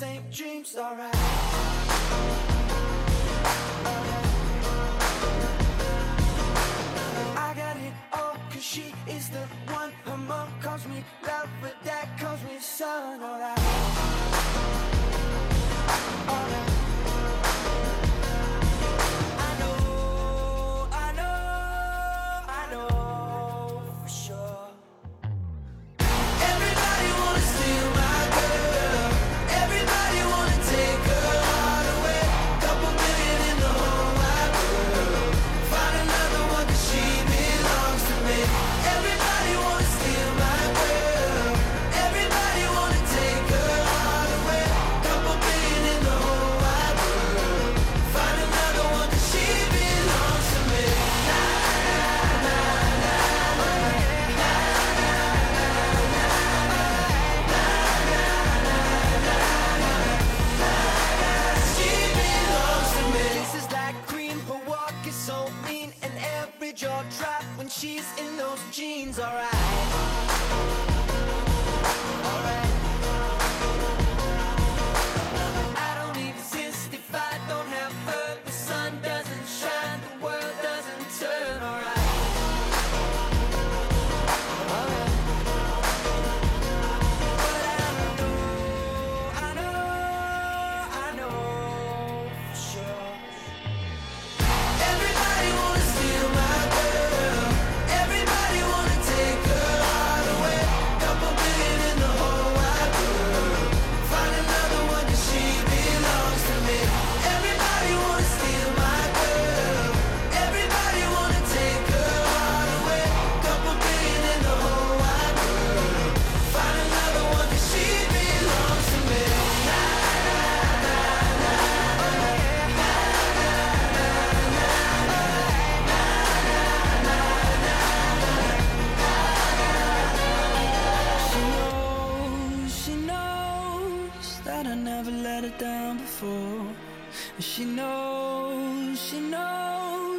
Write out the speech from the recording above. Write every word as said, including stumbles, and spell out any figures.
These ain't dreams, alright. I got it all, cause she is the one. Her mom calls me love, but dad calls me son, alright. Alright. I know, I know, I know for sure. Everybody wanna steal my girl. Everybody wanna take her heart away. Couple million in the whole wide world. Find another one cause she belongs to me. Everybody wanna steal my girl. Everybody wanna take her heart away. Couple billion in the whole wide world. Find another one cause she belongs to me. Na, na, na, na, na, na, she belongs to me. This is like cream, her walk is so mean, and every jaw drop when she's in those jeans, alright. Alright. I don't exist if I don't have her. The sun doesn't shine, the world doesn't turn, alright. Alright. But I know, I know, I know for sure. Everybody wanna steal my girl. Everybody wanna take her heart away. Couple billion in the whole wide world. Find another one cause she belongs to me. Everybody wanna steal my girl. Everybody wanna take her heart away. Couple billion in the whole wide world. Find another one cause she belongs to me. Na, na, na, na, na, She knows, she knows that I never let her down before. And she knows, she knows